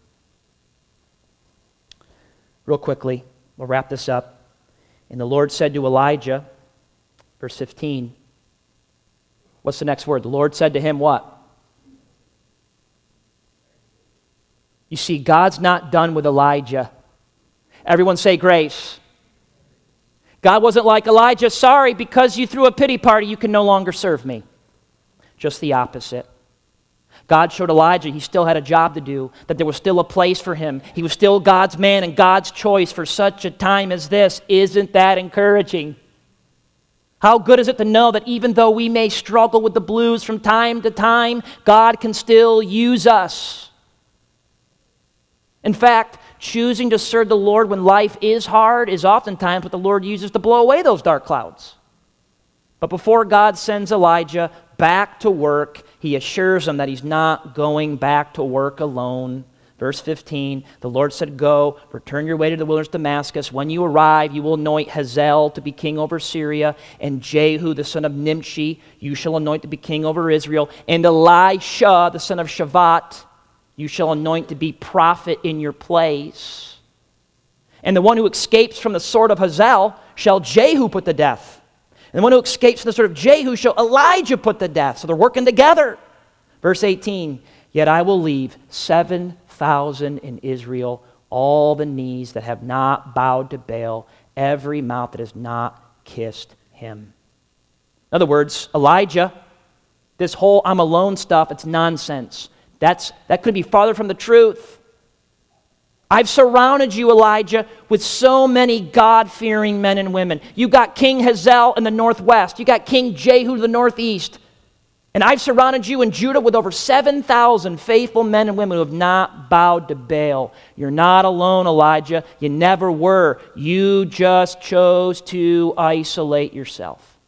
Real quickly, we'll wrap this up. And the Lord said to Elijah, verse 15, what's the next word? The Lord said to him what? You see, God's not done with Elijah. Everyone say grace. God wasn't like, Elijah, sorry, because you threw a pity party, you can no longer serve me. Just the opposite. God showed Elijah he still had a job to do, that there was still a place for him. He was still God's man and God's choice for such a time as this. Isn't that encouraging? How good is it to know that even though we may struggle with the blues from time to time, God can still use us? In fact, choosing to serve the Lord when life is hard is oftentimes what the Lord uses to blow away those dark clouds. But before God sends Elijah back to work, he assures him that he's not going back to work alone. Verse 15, the Lord said, go, return your way to the wilderness of Damascus. When you arrive, you will anoint Hazael to be king over Syria, and Jehu, the son of Nimshi, you shall anoint to be king over Israel, and Elisha, the son of Shaphat, you shall anoint to be prophet in your place. And the one who escapes from the sword of Hazael shall Jehu put to death. And the one who escapes from the sword of Jehu shall Elijah put to death. So they're working together. Verse 18, yet I will leave 7,000 in Israel, all the knees that have not bowed to Baal, every mouth that has not kissed him. In other words, Elijah, this whole I'm alone stuff, it's nonsense. That could be farther from the truth. I've surrounded you, Elijah, with so many God-fearing men and women. You got King Hazael in the northwest. You got King Jehu in the northeast. And I've surrounded you in Judah with over 7,000 faithful men and women who have not bowed to Baal. You're not alone, Elijah. You never were. You just chose to isolate yourself.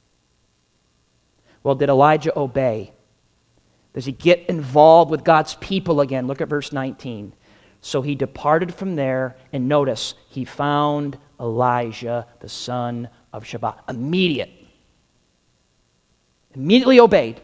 Well, did Elijah obey? Does he get involved with God's people again? Look at verse 19. So he departed from there, and notice, he found Elijah, the son of Shaphat. Immediately obeyed.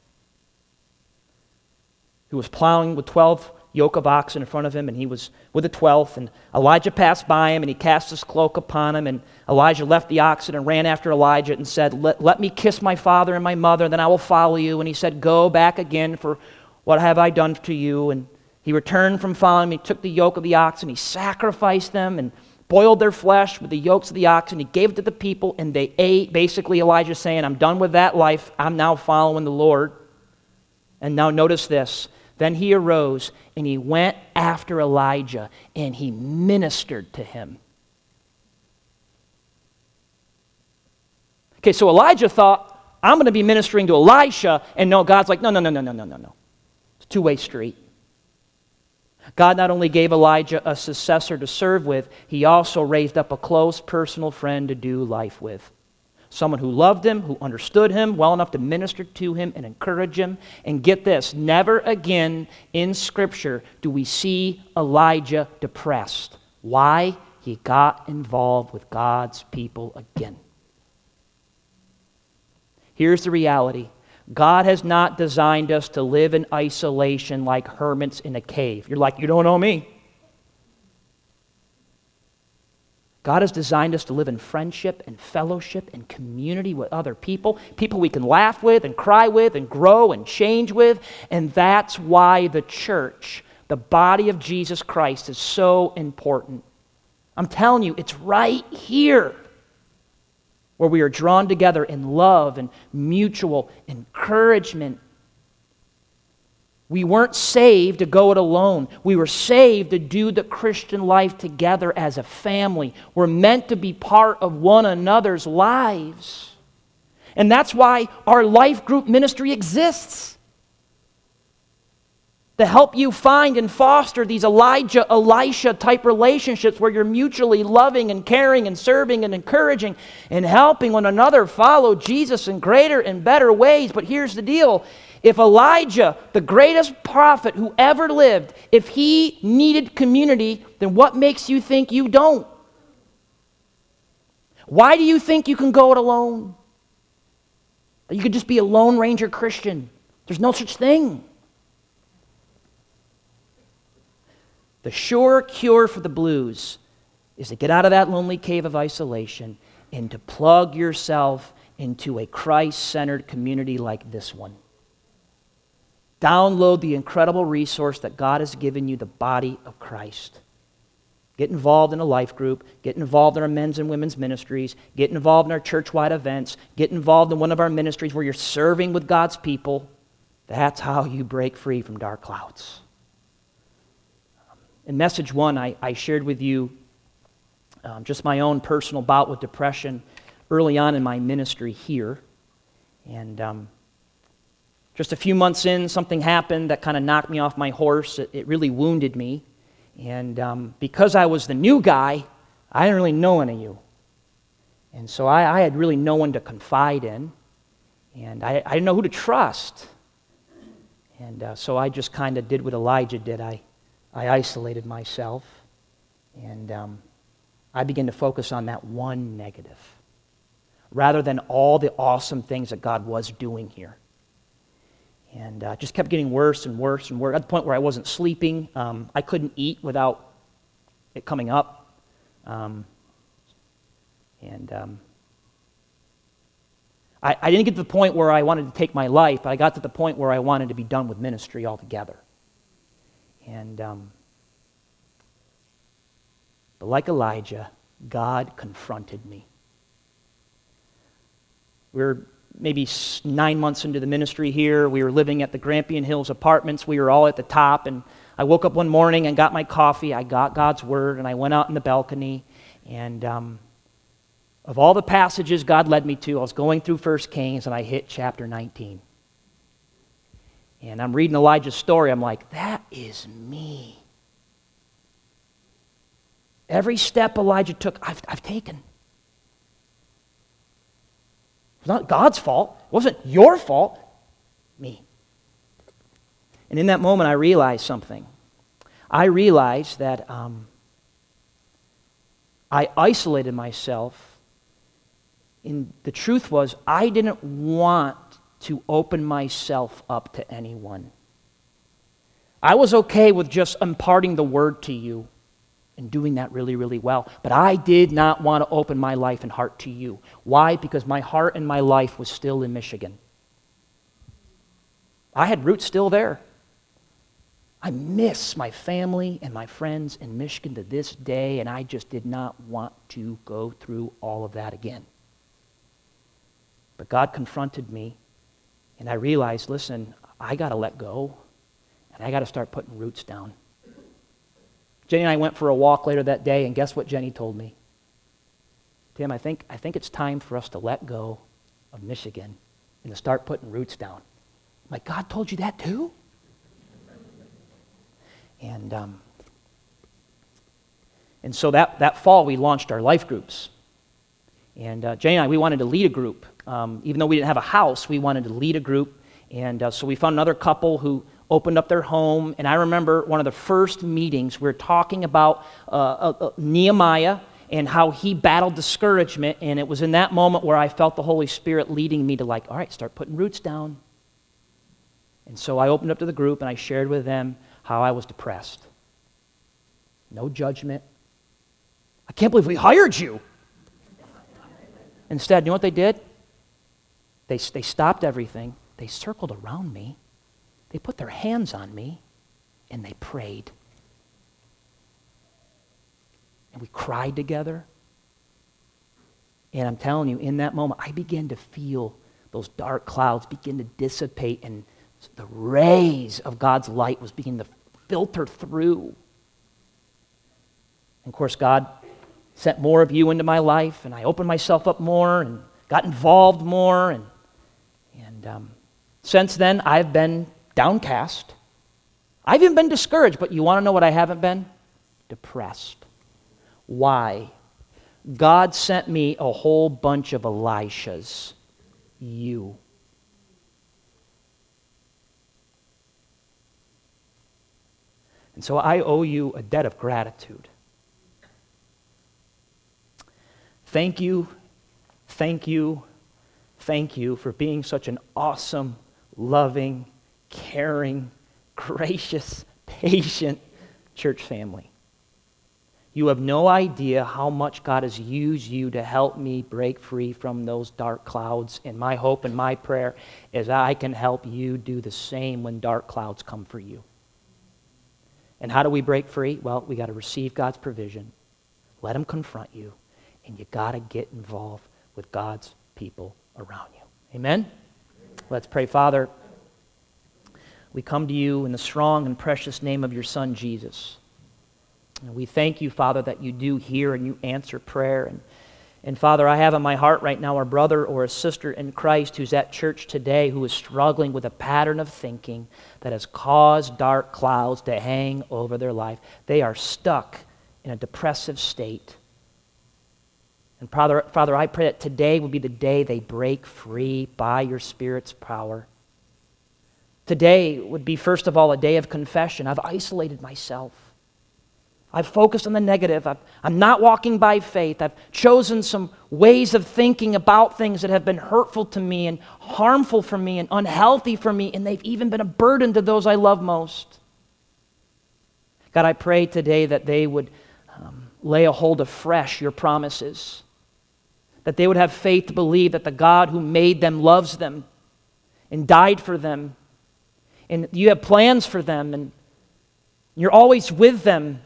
Who was plowing with 12 yoke of oxen in front of him, and he was with the 12th, and Elijah passed by him, and he cast his cloak upon him, and Elijah left the oxen and ran after Elijah and said, let me kiss my father and my mother, then I will follow you. And he said, go back again, for what have I done to you? And he returned from following him. He took the yoke of the oxen, he sacrificed them, and boiled their flesh with the yokes of the oxen. He gave it to the people, and they ate. Basically, Elijah saying, I'm done with that life. I'm now following the Lord. And now notice this. Then he arose, and he went after Elijah, and he ministered to him. Okay, so Elijah thought, I'm going to be ministering to Elisha, and no, God's like, no. It's a two-way street. God not only gave Elijah a successor to serve with, he also raised up a close personal friend to do life with. Someone who loved him, who understood him well enough to minister to him and encourage him. And get this, never again in Scripture do we see Elijah depressed. Why? He got involved with God's people again. Here's the reality. God has not designed us to live in isolation like hermits in a cave. You're like, you don't know me. God has designed us to live in friendship and fellowship and community with other people, people we can laugh with and cry with and grow and change with. And that's why the church, the body of Jesus Christ, is so important. I'm telling you, it's right here where we are drawn together in love and mutual encouragement. We weren't saved to go it alone. We were saved to do the Christian life together as a family. We're meant to be part of one another's lives. And that's why our life group ministry exists. To help you find and foster these Elijah, Elisha type relationships where you're mutually loving and caring and serving and encouraging and helping one another follow Jesus in greater and better ways. But here's the deal. If Elijah, the greatest prophet who ever lived, if he needed community, then what makes you think you don't? Why do you think you can go it alone? That you could just be a Lone Ranger Christian? There's no such thing. The sure cure for the blues is to get out of that lonely cave of isolation and to plug yourself into a Christ-centered community like this one. Download the incredible resource that God has given you, the body of Christ. Get involved in a life group. Get involved in our men's and women's ministries. Get involved in our church-wide events. Get involved in one of our ministries where you're serving with God's people. That's how you break free from dark clouds. In message 1, I shared with you just my own personal bout with depression early on in my ministry here. And just a few months in, something happened that kind of knocked me off my horse. It really wounded me. And because I was the new guy, I didn't really know any of you. And so I had really no one to confide in. And I didn't know who to trust. And so I just kind of did what Elijah did. I isolated myself. And I began to focus on that one negative, rather than all the awesome things that God was doing here. And just kept getting worse and worse and worse, at the point where I wasn't sleeping. I couldn't eat without it coming up. I didn't get to the point where I wanted to take my life, but I got to the point where I wanted to be done with ministry altogether. And but like Elijah, God confronted me. We're maybe 9 months into the ministry here. We were living at the Grampian Hills Apartments. We were all at the top, and I woke up one morning and got my coffee. I got God's Word, and I went out in the balcony, and of all the passages God led me to, I was going through 1 Kings, and I hit chapter 19. And I'm reading Elijah's story. I'm like, that is me. Every step Elijah took, I've taken. It's not God's fault. It wasn't your fault. Me. And in that moment, I realized something. I realized that I isolated myself. And the truth was, I didn't want to open myself up to anyone. I was okay with just imparting the word to you and doing that really, really well. But I did not want to open my life and heart to you. Why? Because my heart and my life was still in Michigan. I had roots still there. I miss my family and my friends in Michigan to this day, and I just did not want to go through all of that again. But God confronted me, and I realized, listen, I got to let go, and I got to start putting roots down. Jenny and I went for a walk later that day, and guess what Jenny told me? Tim, I think it's time for us to let go of Michigan and to start putting roots down. I'm like, God told you that too? And so that fall, we launched our life groups. And Jenny and I, we wanted to lead a group. Even though we didn't have a house, we wanted to lead a group. And so we found another couple who opened up their home, and I remember one of the first meetings, we were talking about Nehemiah and how he battled discouragement, and it was in that moment where I felt the Holy Spirit leading me to like, all right, start putting roots down. And so I opened up to the group, and I shared with them how I was depressed. No judgment. I can't believe we hired you. Instead, you know what they did? They stopped everything. They circled around me. They put their hands on me, and they prayed. And we cried together. And I'm telling you, in that moment, I began to feel those dark clouds begin to dissipate, and the rays of God's light was beginning to filter through. And of course, God sent more of you into my life, and I opened myself up more and got involved more. And since then, I've been downcast. I've even been discouraged, but you want to know what I haven't been? Depressed. Why? God sent me a whole bunch of Elishas. You. And so I owe you a debt of gratitude. Thank you, thank you, thank you for being such an awesome, loving, caring, gracious, patient, Church family, you have no idea how much God has used you to help me break free from those dark clouds. And my hope and my prayer is I can help you do the same when dark clouds come for you. And how do we break free? Well, we got to receive God's provision. Let Him confront you. And you got to get involved with God's people around you. Amen? Let's pray. Father, we come to you in the strong and precious name of your Son, Jesus. And we thank you, Father, that you do hear and you answer prayer. And Father, I have in my heart right now a brother or a sister in Christ who's at church today who is struggling with a pattern of thinking that has caused dark clouds to hang over their life. They are stuck in a depressive state. And Father, I pray that today will be the day they break free by your Spirit's power. Today would be, first of all, a day of confession. I've isolated myself. I've focused on the negative. I'm not walking by faith. I've chosen some ways of thinking about things that have been hurtful to me and harmful for me and unhealthy for me, and they've even been a burden to those I love most. God, I pray today that they would lay a hold afresh your promises, that they would have faith to believe that the God who made them loves them and died for them, and you have plans for them, and you're always with them,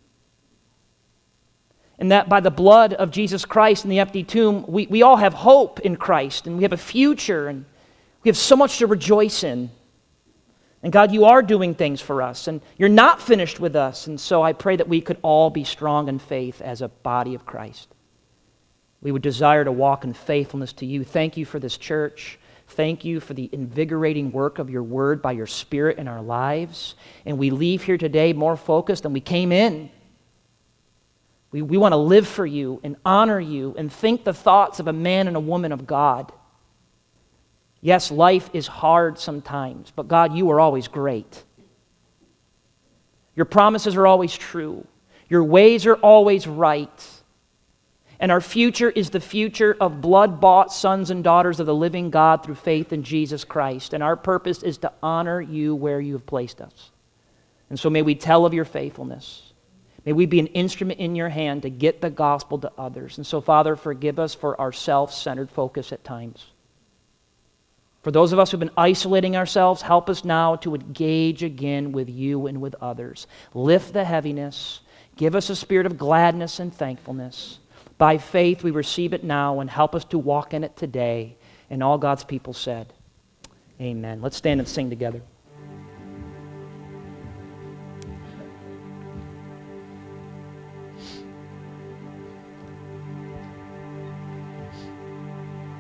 and that by the blood of Jesus Christ in the empty tomb, we all have hope in Christ, and we have a future, and we have so much to rejoice in. And God, you are doing things for us, and you're not finished with us, and so I pray that we could all be strong in faith as a body of Christ. We would desire to walk in faithfulness to you. Thank you for this church. Thank you for the invigorating work of your word by your Spirit in our lives. And we leave here today more focused than we came in. We want to live for you and honor you and think the thoughts of a man and a woman of God. Yes, life is hard sometimes, but God, you are always great. Your promises are always true. Your ways are always right. And our future is the future of blood-bought sons and daughters of the living God through faith in Jesus Christ. And our purpose is to honor you where you have placed us. And so may we tell of your faithfulness. May we be an instrument in your hand to get the gospel to others. And so, Father, forgive us for our self-centered focus at times. For those of us who've been isolating ourselves, help us now to engage again with you and with others. Lift the heaviness. Give us a spirit of gladness and thankfulness. By faith, we receive it now, and help us to walk in it today. And all God's people said, amen. Let's stand and sing together.